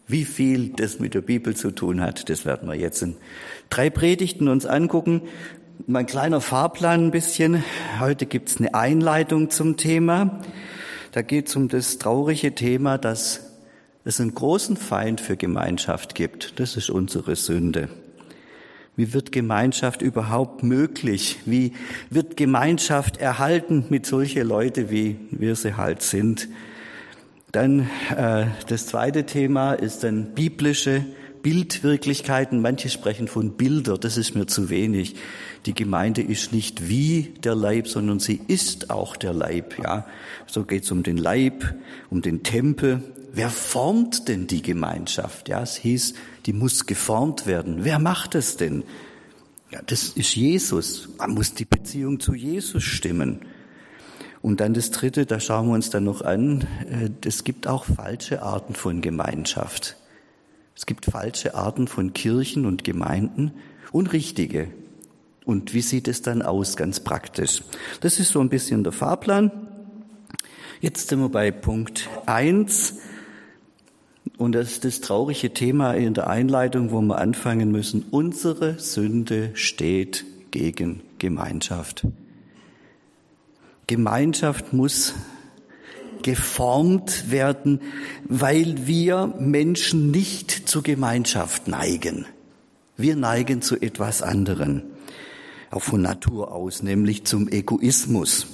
Wie viel das mit der Bibel zu tun hat, das werden wir jetzt in 3 Predigten uns angucken. Mein kleiner Fahrplan ein bisschen. Heute gibt's eine Einleitung zum Thema. Da geht's um das traurige Thema, dass es einen großen Feind für Gemeinschaft gibt. Das ist unsere Sünde. Wie wird Gemeinschaft überhaupt möglich? Wie wird Gemeinschaft erhalten mit solchen Leuten, wie wir sie halt sind? Dann das zweite Thema ist dann biblische Bildwirklichkeiten. Manche sprechen von Bilder, das ist mir zu wenig. Die Gemeinde ist nicht wie der Leib, sondern sie ist auch der Leib. Ja, so geht's um den Leib, um den Tempel. Wer formt denn die Gemeinschaft? Ja, es hieß, die muss geformt werden. Wer macht es denn? Ja, das ist Jesus. Man muss die Beziehung zu Jesus stimmen. Und dann das dritte, da schauen wir uns dann noch an, es gibt auch falsche Arten von Gemeinschaft. Es gibt falsche Arten von Kirchen und Gemeinden und richtige. Und wie sieht es dann aus, ganz praktisch? Das ist so ein bisschen der Fahrplan. Jetzt sind wir bei Punkt 1. Und das ist das traurige Thema in der Einleitung, wo wir anfangen müssen. Unsere Sünde steht gegen Gemeinschaft. Gemeinschaft muss geformt werden, weil wir Menschen nicht zur Gemeinschaft neigen. Wir neigen zu etwas anderem, auch von Natur aus, nämlich zum Egoismus.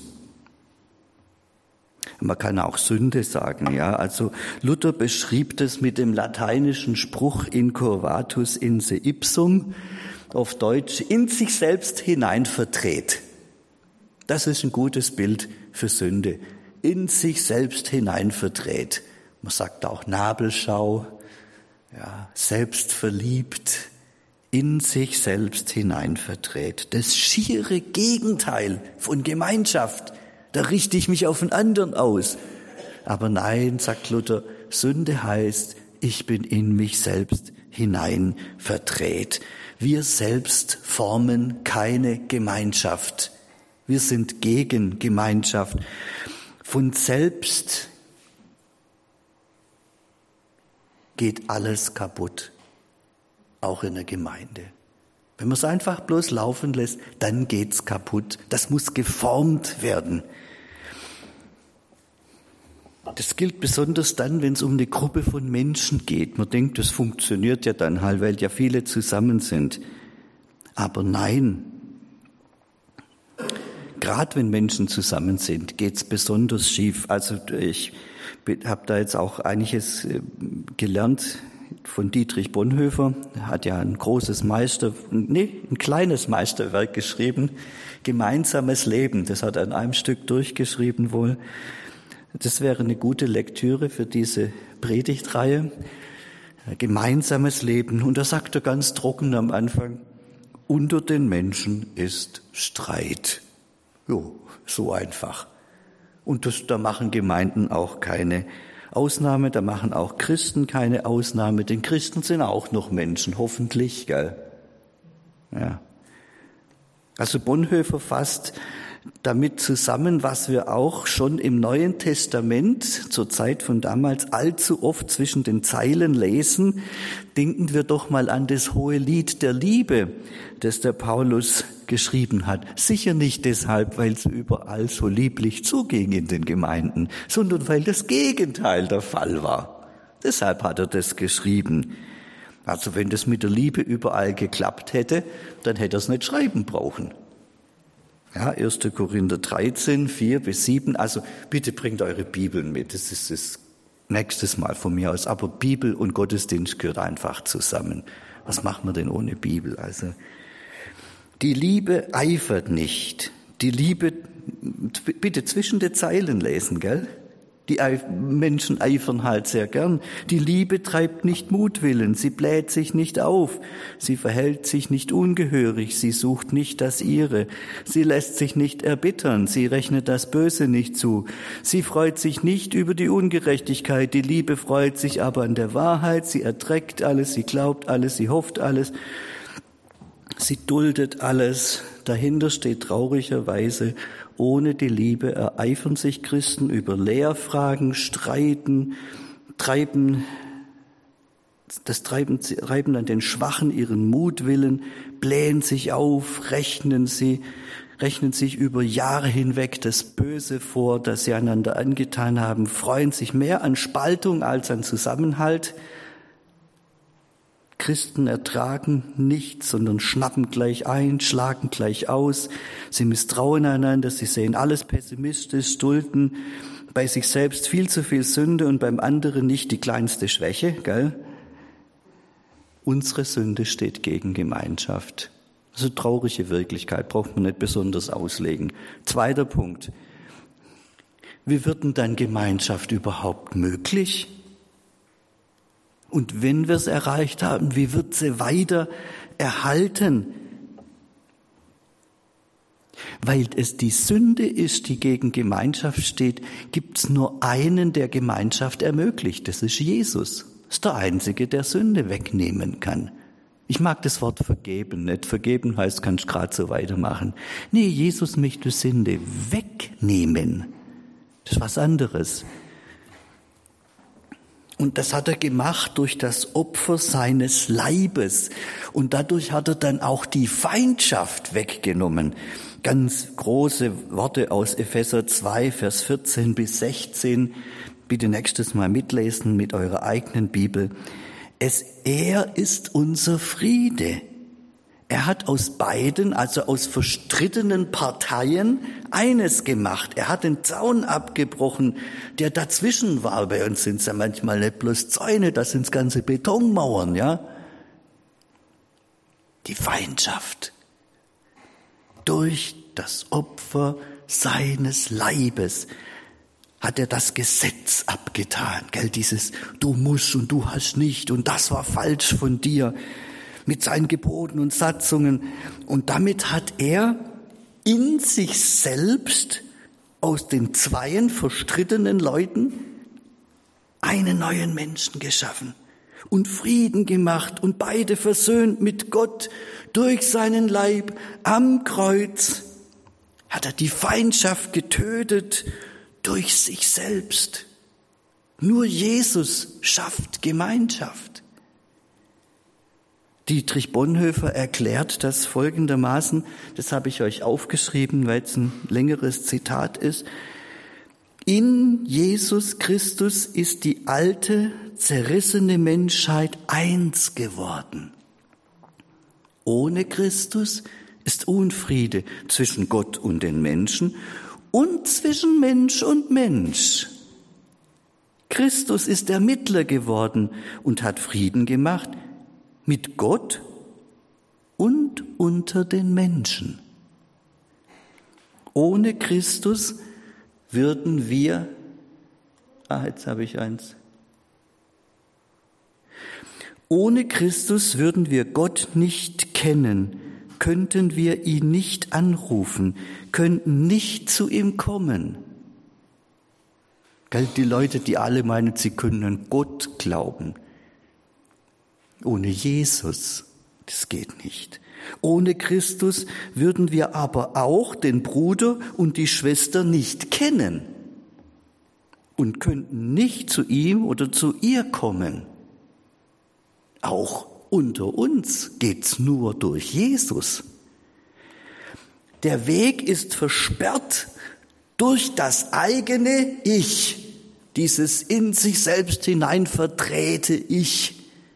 Man kann auch Sünde sagen, ja. Also Luther beschrieb das mit dem lateinischen Spruch incurvatus in se ipsum, auf Deutsch in sich selbst hinein verdreht. Das ist ein gutes Bild für Sünde. In sich selbst hinein verdreht. Man sagt auch Nabelschau, ja, selbstverliebt, in sich selbst hinein verdreht. Das schiere Gegenteil von Gemeinschaft. Da richte ich mich auf den anderen aus. Aber nein, sagt Luther, Sünde heißt, ich bin in mich selbst hinein verdreht. Wir selbst formen keine Gemeinschaft. Wir sind gegen Gemeinschaft. Von selbst geht alles kaputt, auch in der Gemeinde. Wenn man es einfach bloß laufen lässt, dann geht's kaputt. Das muss geformt werden. Das gilt besonders dann, wenn es um eine Gruppe von Menschen geht. Man denkt, das funktioniert ja dann halt, weil ja viele zusammen sind. Aber nein. Gerade wenn Menschen zusammen sind, geht's besonders schief. Also ich habe da jetzt auch einiges gelernt von Dietrich Bonhoeffer. Er hat ja ein kleines Meisterwerk geschrieben, Gemeinsames Leben. Das hat er in einem Stück durchgeschrieben wohl. Das wäre eine gute Lektüre für diese Predigtreihe. Gemeinsames Leben. Und da sagt er ganz trocken am Anfang, unter den Menschen ist Streit. Jo, so einfach. Und da machen Gemeinden auch keine Ausnahme, da machen auch Christen keine Ausnahme, denn Christen sind auch noch Menschen, hoffentlich, gell? Ja. Also Bonhoeffer fasst damit zusammen, was wir auch schon im Neuen Testament zur Zeit von damals allzu oft zwischen den Zeilen lesen. Denken wir doch mal an das hohe Lied der Liebe, das der Paulus geschrieben hat. Sicher nicht deshalb, weil es überall so lieblich zuging in den Gemeinden, sondern weil das Gegenteil der Fall war. Deshalb hat er das geschrieben. Also wenn das mit der Liebe überall geklappt hätte, dann hätte er es nicht schreiben brauchen. Ja, 1. Korinther 13, 4-7. Also bitte bringt eure Bibeln mit. Das ist das nächstes Mal von mir aus. Aber Bibel und Gottesdienst gehört einfach zusammen. Was macht man denn ohne Bibel? Also die Liebe eifert nicht. Die Liebe, bitte zwischen den Zeilen lesen, gell? Die Menschen eifern halt sehr gern. Die Liebe treibt nicht Mutwillen, sie bläht sich nicht auf, sie verhält sich nicht ungehörig, sie sucht nicht das Ihre, sie lässt sich nicht erbittern, sie rechnet das Böse nicht zu, sie freut sich nicht über die Ungerechtigkeit, die Liebe freut sich aber an der Wahrheit, sie erträgt alles, sie glaubt alles, sie hofft alles, sie duldet alles. Dahinter steht traurigerweise, ohne die Liebe ereifern sich Christen über Lehrfragen, streiten, treiben Das treiben dann den Schwachen ihren Mutwillen, blähen sich auf, rechnen sich über Jahre hinweg das Böse vor, das sie einander angetan haben, freuen sich mehr an Spaltung als an Zusammenhalt. Christen ertragen nichts, sondern schnappen gleich ein, schlagen gleich aus. Sie misstrauen einander, sie sehen alles pessimistisch, dulden bei sich selbst viel zu viel Sünde und beim anderen nicht die kleinste Schwäche, gell? Unsere Sünde steht gegen Gemeinschaft. Das ist eine traurige Wirklichkeit, braucht man nicht besonders auslegen. Zweiter Punkt. Wie wird denn dann Gemeinschaft überhaupt möglich? Und wenn wir es erreicht haben, wie wird sie weiter erhalten? Weil es die Sünde ist, die gegen Gemeinschaft steht, gibt es nur einen, der Gemeinschaft ermöglicht. Das ist Jesus. Das ist der Einzige, der Sünde wegnehmen kann. Ich mag das Wort vergeben nicht. Vergeben heißt, kannst gerade so weitermachen. Nee, Jesus möchte Sünde wegnehmen. Das ist was anderes. Und das hat er gemacht durch das Opfer seines Leibes. Und dadurch hat er dann auch die Feindschaft weggenommen. Ganz große Worte aus Epheser 2, Vers 14 bis 16. Bitte nächstes Mal mitlesen mit eurer eigenen Bibel. Er ist unser Friede. Er hat aus beiden, also aus verstrittenen Parteien, eines gemacht. Er hat den Zaun abgebrochen, der dazwischen war. Bei uns sind es ja manchmal nicht bloß Zäune, das sind ganze Betonmauern, ja. Die Feindschaft. Durch das Opfer seines Leibes hat er das Gesetz abgetan, gell, dieses du musst und du hast nicht und das war falsch von dir, mit seinen Geboten und Satzungen. Und damit hat er in sich selbst aus den zweien verstrittenen Leuten einen neuen Menschen geschaffen und Frieden gemacht und beide versöhnt mit Gott durch seinen Leib am Kreuz. Hat er die Feindschaft getötet durch sich selbst. Nur Jesus schafft Gemeinschaft. Dietrich Bonhoeffer erklärt das folgendermaßen, das habe ich euch aufgeschrieben, weil es ein längeres Zitat ist. In Jesus Christus ist die alte, zerrissene Menschheit eins geworden. Ohne Christus ist Unfriede zwischen Gott und den Menschen und zwischen Mensch und Mensch. Christus ist der Mittler geworden und hat Frieden gemacht mit Gott und unter den Menschen. Ohne Christus würden wir, Ohne Christus würden wir Gott nicht kennen, könnten wir ihn nicht anrufen, könnten nicht zu ihm kommen. Die Leute, die alle meinen, sie können an Gott glauben. Ohne Jesus, das geht nicht. Ohne Christus würden wir aber auch den Bruder und die Schwester nicht kennen und könnten nicht zu ihm oder zu ihr kommen. Auch unter uns geht's nur durch Jesus. Der Weg ist versperrt durch das eigene Ich, dieses in sich selbst hinein verdrehte Ich.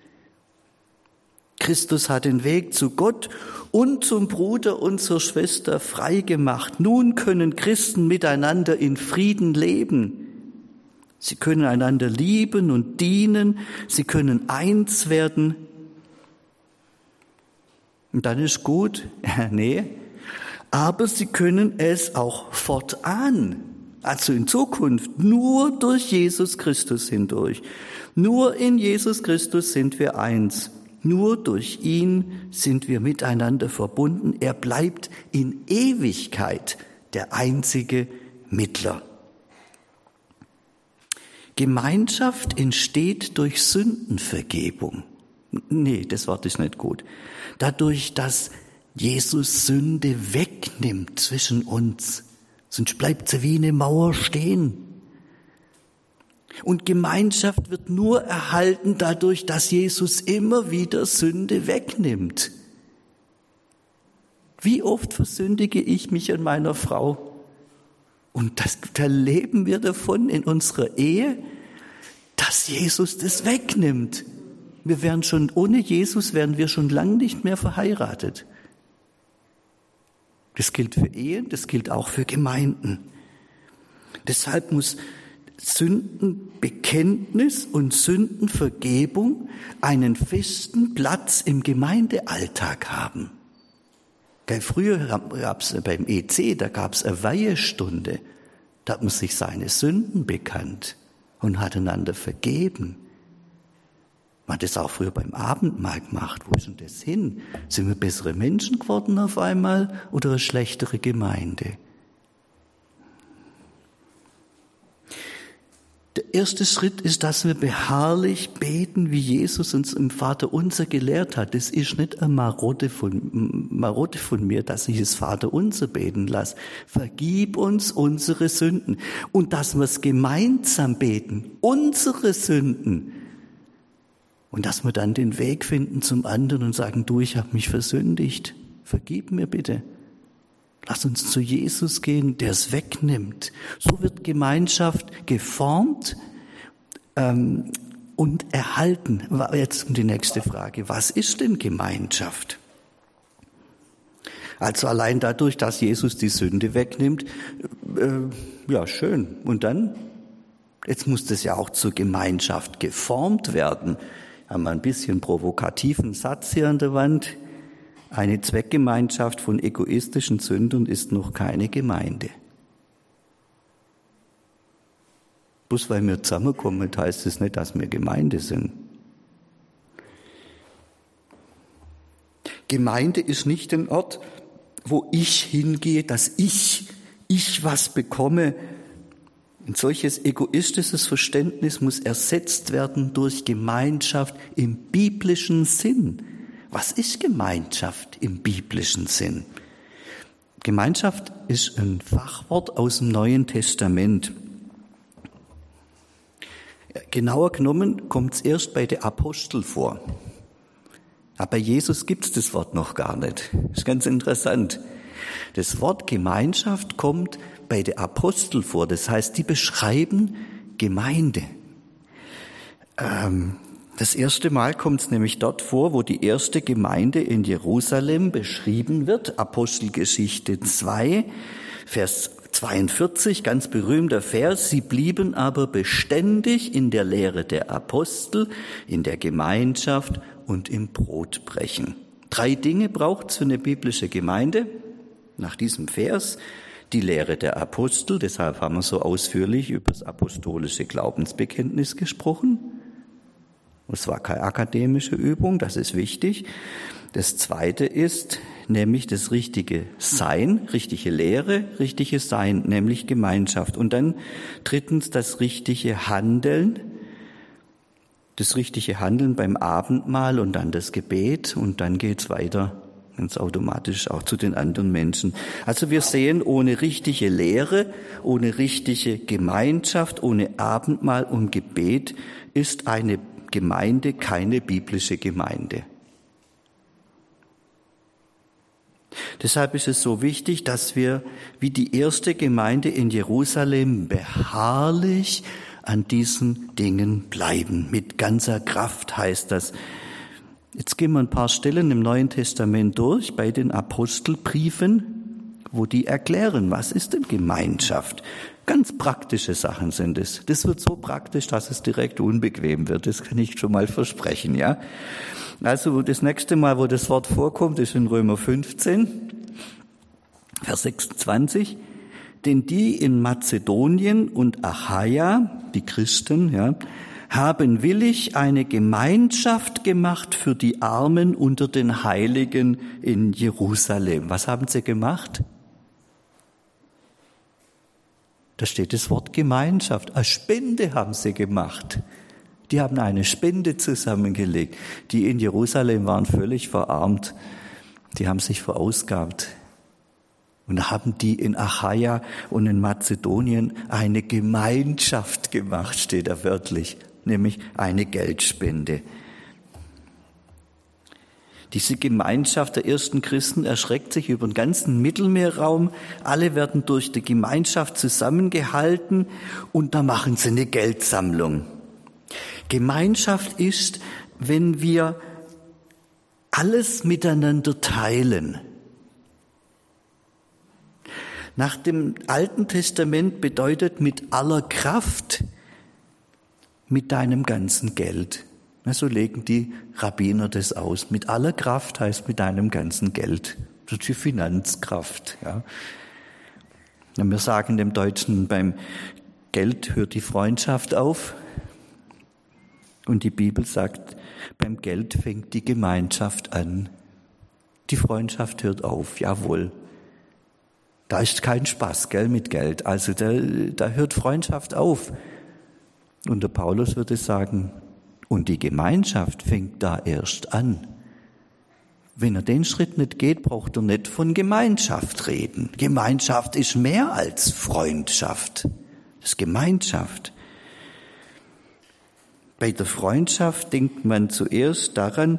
Christus hat den Weg zu Gott und zum Bruder und zur Schwester frei gemacht. Nun können Christen miteinander in Frieden leben. Sie können einander lieben und dienen. Sie können eins werden. Und dann ist gut. Nee. Aber sie können es auch fortan, also in Zukunft, nur durch Jesus Christus hindurch. Nur in Jesus Christus sind wir eins. Nur durch ihn sind wir miteinander verbunden. Er bleibt in Ewigkeit der einzige Mittler. Gemeinschaft entsteht durch Sündenvergebung. Nee, das Wort ist nicht gut. Dadurch, dass Jesus Sünde wegnimmt zwischen uns. Sonst bleibt sie wie eine Mauer stehen. Und Gemeinschaft wird nur erhalten dadurch, dass Jesus immer wieder Sünde wegnimmt. Wie oft versündige ich mich an meiner Frau? Und da leben wir davon in unserer Ehe, dass Jesus das wegnimmt. Ohne Jesus wären wir schon lange nicht mehr verheiratet. Das gilt für Ehen, das gilt auch für Gemeinden. Deshalb muss Sündenbekenntnis und Sündenvergebung einen festen Platz im Gemeindealltag haben. Früher gab es beim EC, da gab es eine Weihestunde. Da hat man sich seine Sünden bekannt und hat einander vergeben. Man hat das auch früher beim Abendmahl gemacht. Wo ist denn das hin? Sind wir bessere Menschen geworden auf einmal oder eine schlechtere Gemeinde? Der erste Schritt ist, dass wir beharrlich beten, wie Jesus uns im Vaterunser gelehrt hat. Das ist nicht eine Marode von mir, dass ich das Vaterunser beten lasse. Vergib uns unsere Sünden. Und dass wir es gemeinsam beten, unsere Sünden. Und dass wir dann den Weg finden zum anderen und sagen, du, ich habe mich versündigt. Vergib mir bitte. Lass uns zu Jesus gehen, der es wegnimmt. So wird Gemeinschaft geformt und erhalten. Jetzt die nächste Frage. Was ist denn Gemeinschaft? Also allein dadurch, dass Jesus die Sünde wegnimmt, ja schön. Und dann? Jetzt muss das ja auch zur Gemeinschaft geformt werden. Haben wir ein bisschen provokativen Satz hier an der Wand. Eine Zweckgemeinschaft von egoistischen Sündern ist noch keine Gemeinde. Bloß weil wir zusammenkommen, heißt es nicht, dass wir Gemeinde sind. Gemeinde ist nicht ein Ort, wo ich hingehe, dass ich was bekomme. Ein solches egoistisches Verständnis muss ersetzt werden durch Gemeinschaft im biblischen Sinn. Was ist Gemeinschaft im biblischen Sinn? Gemeinschaft ist ein Fachwort aus dem Neuen Testament. Genauer genommen kommt es erst bei den Aposteln vor. Aber bei Jesus gibt es das Wort noch gar nicht. Das ist ganz interessant. Das Wort Gemeinschaft kommt bei den Aposteln vor. Das heißt, die beschreiben Gemeinde. Das erste Mal kommt es nämlich dort vor, wo die erste Gemeinde in Jerusalem beschrieben wird. Apostelgeschichte 2, Vers 42, ganz berühmter Vers. Sie blieben aber beständig in der Lehre der Apostel, in der Gemeinschaft und im Brotbrechen. 3 Dinge braucht es für eine biblische Gemeinde. Nach diesem Vers die Lehre der Apostel, deshalb haben wir so ausführlich über das apostolische Glaubensbekenntnis gesprochen. Es war keine akademische Übung, das ist wichtig. Das Zweite ist nämlich das richtige Sein, richtige Lehre, richtiges Sein, nämlich Gemeinschaft. Und dann drittens das richtige Handeln. Das richtige Handeln beim Abendmahl und dann das Gebet und dann geht's weiter, ganz automatisch auch zu den anderen Menschen. Also wir sehen, ohne richtige Lehre, ohne richtige Gemeinschaft, ohne Abendmahl und Gebet ist eine Gemeinde keine biblische Gemeinde. Deshalb ist es so wichtig, dass wir wie die erste Gemeinde in Jerusalem beharrlich an diesen Dingen bleiben. Mit ganzer Kraft heißt das. Jetzt gehen wir ein paar Stellen im Neuen Testament durch, bei den Apostelbriefen, wo die erklären, was ist denn Gemeinschaft? Ganz praktische Sachen sind es. Das wird so praktisch, dass es direkt unbequem wird. Das kann ich schon mal versprechen, ja. Also das nächste Mal, wo das Wort vorkommt, ist in Römer 15, Vers 26. Denn die in Mazedonien und Achaia, die Christen, ja, haben willig eine Gemeinschaft gemacht für die Armen unter den Heiligen in Jerusalem. Was haben sie gemacht? Da steht das Wort Gemeinschaft. Eine Spende haben sie gemacht. Die haben eine Spende zusammengelegt. Die in Jerusalem waren völlig verarmt. Die haben sich verausgabt. Und da haben die in Achaia und in Mazedonien eine Gemeinschaft gemacht, steht da wörtlich, nämlich eine Geldspende. Diese Gemeinschaft der ersten Christen erstreckt sich über den ganzen Mittelmeerraum. Alle werden durch die Gemeinschaft zusammengehalten und da machen sie eine Geldsammlung. Gemeinschaft ist, wenn wir alles miteinander teilen. Nach dem Alten Testament bedeutet mit aller Kraft mit deinem ganzen Geld. So legen die Rabbiner das aus. Mit aller Kraft heißt mit deinem ganzen Geld. Das ist die Finanzkraft. Ja. Wir sagen dem Deutschen, beim Geld hört die Freundschaft auf. Und die Bibel sagt, beim Geld fängt die Gemeinschaft an. Die Freundschaft hört auf, jawohl. Da ist kein Spaß, gell, mit Geld. Also da hört Freundschaft auf. Und der Paulus würde sagen, und die Gemeinschaft fängt da erst an. Wenn er den Schritt nicht geht, braucht er nicht von Gemeinschaft reden. Gemeinschaft ist mehr als Freundschaft. Das ist Gemeinschaft. Bei der Freundschaft denkt man zuerst an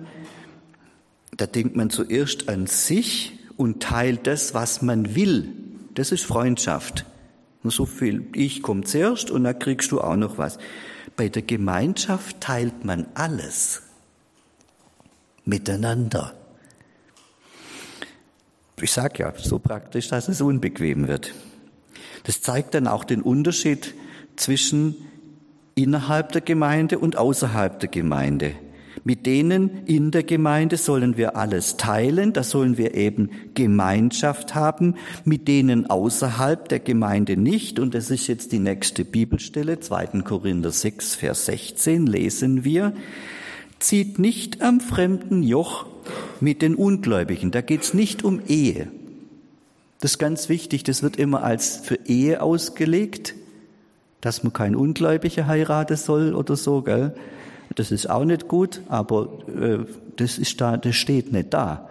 sich und teilt das, was man will. Das ist Freundschaft. Nur so viel, ich komme zuerst und dann kriegst du auch noch was. Bei der Gemeinschaft teilt man alles miteinander. Ich sage ja, so praktisch, dass es unbequem wird. Das zeigt dann auch den Unterschied zwischen innerhalb der Gemeinde und außerhalb der Gemeinde. Mit denen in der Gemeinde sollen wir alles teilen, da sollen wir eben Gemeinschaft haben, mit denen außerhalb der Gemeinde nicht. Und das ist jetzt die nächste Bibelstelle, 2. Korinther 6, Vers 16, lesen wir, zieht nicht am fremden Joch mit den Ungläubigen. Da geht's nicht um Ehe. Das ist ganz wichtig, das wird immer als für Ehe ausgelegt, dass man kein Ungläubiger heiraten soll oder so, gell? Das ist auch nicht gut, aber das steht nicht da.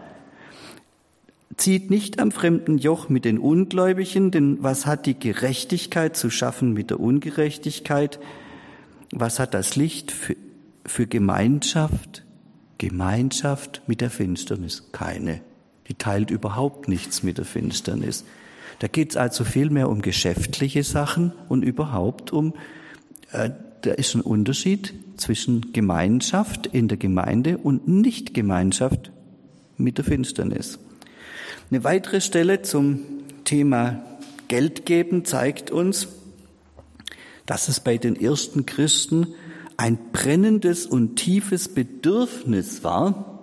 Zieht nicht am fremden Joch mit den Ungläubigen, denn was hat die Gerechtigkeit zu schaffen mit der Ungerechtigkeit? Was hat das Licht für Gemeinschaft? Gemeinschaft mit der Finsternis? Keine. Die teilt überhaupt nichts mit der Finsternis. Da geht es also vielmehr um geschäftliche Sachen und überhaupt da ist ein Unterschied zwischen Gemeinschaft in der Gemeinde und Nichtgemeinschaft mit der Finsternis. Eine weitere Stelle zum Thema Geld geben zeigt uns, dass es bei den ersten Christen ein brennendes und tiefes Bedürfnis war,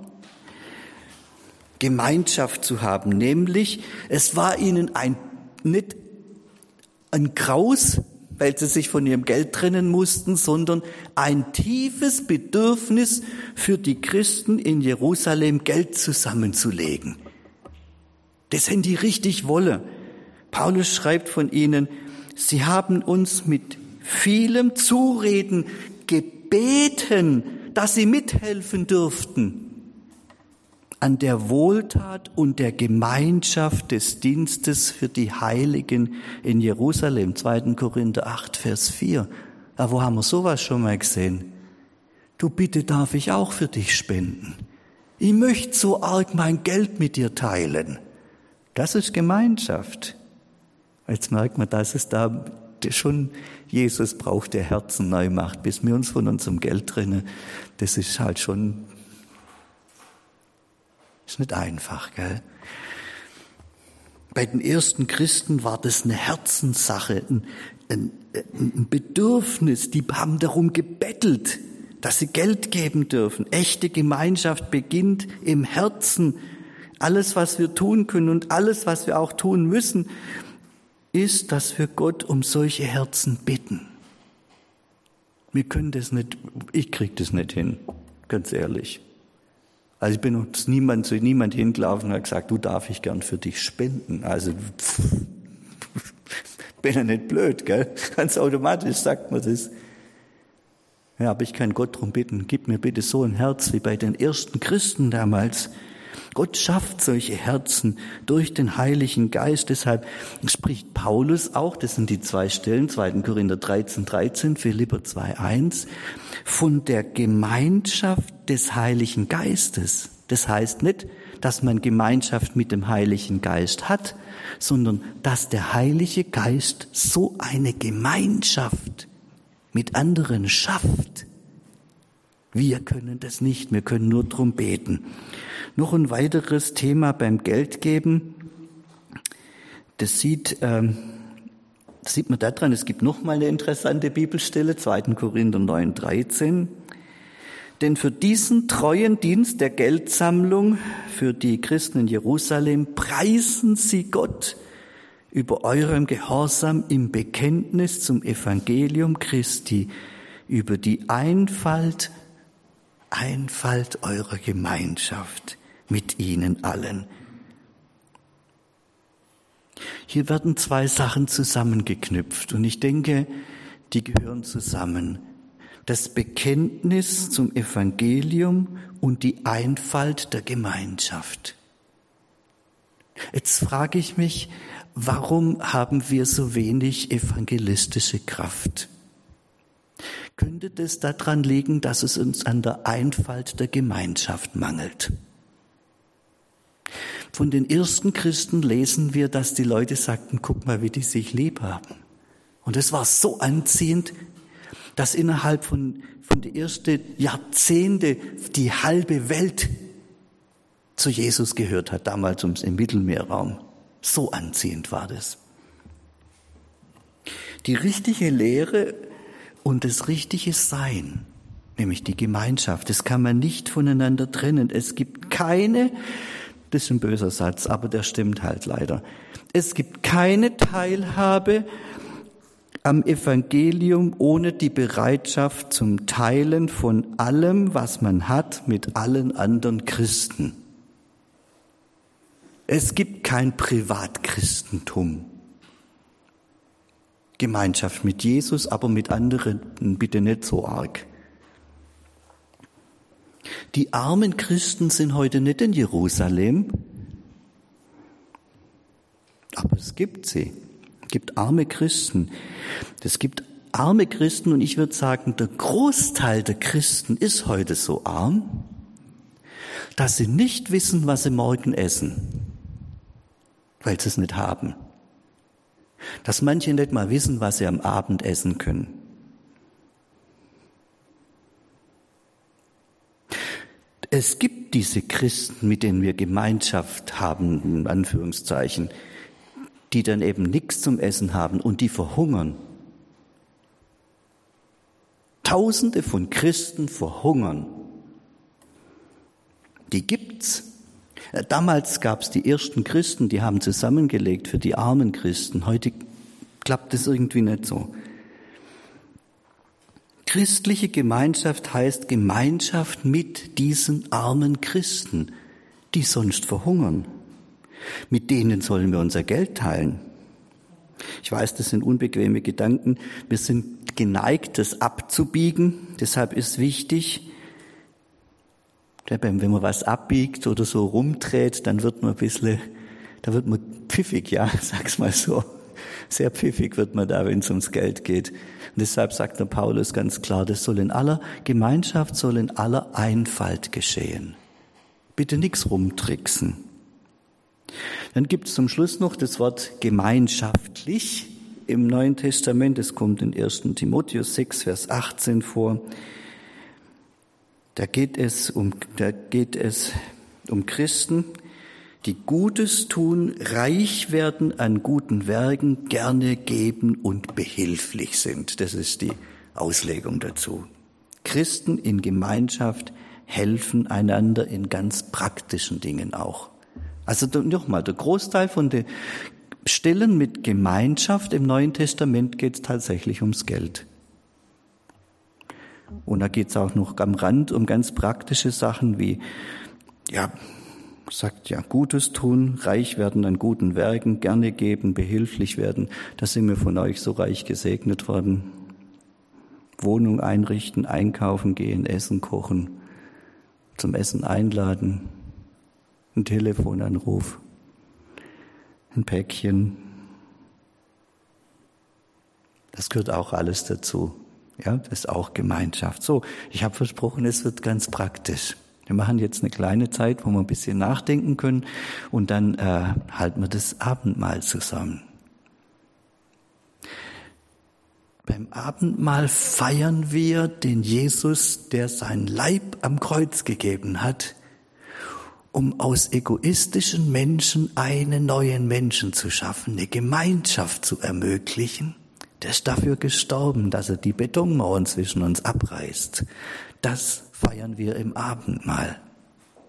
Gemeinschaft zu haben. Nämlich, es war ihnen nicht ein Graus, weil sie sich von ihrem Geld trennen mussten, sondern ein tiefes Bedürfnis für die Christen in Jerusalem, Geld zusammenzulegen. Das sind die richtig wolle. Paulus schreibt von ihnen, sie haben uns mit vielem Zureden gebeten, dass sie mithelfen dürften an der Wohltat und der Gemeinschaft des Dienstes für die Heiligen in Jerusalem. 2. Korinther 8, Vers 4. Aber wo haben wir sowas schon mal gesehen? Du, bitte darf ich auch für dich spenden. Ich möchte so arg mein Geld mit dir teilen. Das ist Gemeinschaft. Jetzt merkt man, dass es da schon Jesus braucht, der Herzen neu macht, bis wir uns von unserem Geld trennen. Das ist halt schon, ist nicht einfach, gell? Bei den ersten Christen war das eine Herzenssache, ein Bedürfnis. Die haben darum gebettelt, dass sie Geld geben dürfen. Echte Gemeinschaft beginnt im Herzen. Alles, was wir tun können und alles, was wir auch tun müssen, ist, dass wir Gott um solche Herzen bitten. Wir können das nicht, ich krieg das nicht hin, ganz ehrlich. Also ich bin zu niemand hingelaufen und habe gesagt, du, darf ich gern für dich spenden. Also bin ja nicht blöd, gell? Ganz automatisch sagt man das. Ja, aber ich kann Gott darum bitten, gib mir bitte so ein Herz wie bei den ersten Christen damals. Gott schafft solche Herzen durch den Heiligen Geist. Deshalb spricht Paulus auch, das sind die 2 Stellen, 2. Korinther 13, Philipper 2,1, von der Gemeinschaft des Heiligen Geistes. Das heißt nicht, dass man Gemeinschaft mit dem Heiligen Geist hat, sondern dass der Heilige Geist so eine Gemeinschaft mit anderen schafft. Wir können das nicht, wir können nur drum beten. Noch ein weiteres Thema beim Geldgeben, das sieht man daran, es gibt noch mal eine interessante Bibelstelle, 2. Korinther 9,13. Denn für diesen treuen Dienst der Geldsammlung für die Christen in Jerusalem preisen sie Gott über eurem Gehorsam im Bekenntnis zum Evangelium Christi, über die Einfalt eurer Gemeinschaft mit ihnen allen. Hier werden 2 Sachen zusammengeknüpft und ich denke, die gehören zusammen. Das Bekenntnis zum Evangelium und die Einfalt der Gemeinschaft. Jetzt frage ich mich, warum haben wir so wenig evangelistische Kraft? Könnte das daran liegen, dass es uns an der Einfalt der Gemeinschaft mangelt? Von den ersten Christen lesen wir, dass die Leute sagten, guck mal, wie die sich lieb haben. Und es war so anziehend, dass innerhalb von den ersten Jahrzehnten die halbe Welt zu Jesus gehört hat, damals im Mittelmeerraum. So anziehend war das. Die richtige Lehre und das richtige Sein, nämlich die Gemeinschaft, das kann man nicht voneinander trennen. Es gibt keine, das ist ein böser Satz, aber der stimmt halt leider. Es gibt keine Teilhabe am Evangelium ohne die Bereitschaft zum Teilen von allem, was man hat, mit allen anderen Christen. Es gibt kein Privatchristentum. Gemeinschaft mit Jesus, aber mit anderen bitte nicht so arg. Die armen Christen sind heute nicht in Jerusalem, aber es gibt sie. Es gibt arme Christen. Es gibt arme Christen und ich würde sagen, der Großteil der Christen ist heute so arm, dass sie nicht wissen, was sie morgen essen, weil sie es nicht haben. Dass manche nicht mal wissen, was sie am Abend essen können. Es gibt diese Christen, mit denen wir Gemeinschaft haben, in Anführungszeichen, die dann eben nichts zum Essen haben und die verhungern. Tausende von Christen verhungern. Die gibt's. Damals gab's die ersten Christen, die haben zusammengelegt für die armen Christen. Heute klappt es irgendwie nicht so. Christliche Gemeinschaft heißt Gemeinschaft mit diesen armen Christen, die sonst verhungern. Mit denen sollen wir unser Geld teilen. Ich weiß, das sind unbequeme Gedanken. Wir sind geneigt, das abzubiegen. Deshalb ist wichtig, wenn man was abbiegt oder so rumdreht, dann wird man da wird man pfiffig, ja, sag's mal so. Sehr pfiffig wird man da, wenn es ums Geld geht. Und deshalb sagt der Paulus ganz klar, das soll in aller Gemeinschaft, soll in aller Einfalt geschehen. Bitte nichts rumtricksen. Dann gibt es zum Schluss noch das Wort gemeinschaftlich im Neuen Testament. Es kommt in 1. Timotheus 6, Vers 18 vor. Da geht es um Christen, die Gutes tun, reich werden an guten Werken, gerne geben und behilflich sind. Das ist die Auslegung dazu. Christen in Gemeinschaft helfen einander in ganz praktischen Dingen auch. Also nochmal, der Großteil von den Stellen mit Gemeinschaft im Neuen Testament geht es tatsächlich ums Geld. Und da geht es auch noch am Rand um ganz praktische Sachen wie, Gutes tun, reich werden an guten Werken, gerne geben, behilflich werden. Da sind wir von euch so reich gesegnet worden. Wohnung einrichten, einkaufen gehen, essen kochen, zum Essen einladen. ein Telefonanruf, ein Päckchen. Das gehört auch alles dazu. Ja, das ist auch Gemeinschaft. So, ich habe versprochen, es wird ganz praktisch. Wir machen jetzt eine kleine Zeit, wo wir ein bisschen nachdenken können und dann halten wir das Abendmahl zusammen. Beim Abendmahl feiern wir den Jesus, der seinen Leib am Kreuz gegeben hat, um aus egoistischen Menschen einen neuen Menschen zu schaffen, eine Gemeinschaft zu ermöglichen. Der ist dafür gestorben, dass er die Betonmauern zwischen uns abreißt. Das feiern wir im Abendmahl.